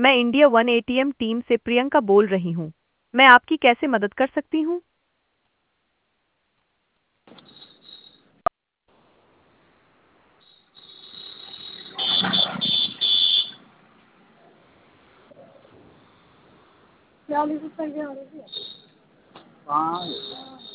मैं India one ATM team से प्रियंका बोल रही हूँ। मैं आपकी कैसे मदद कर सकती हूँ? हाँ।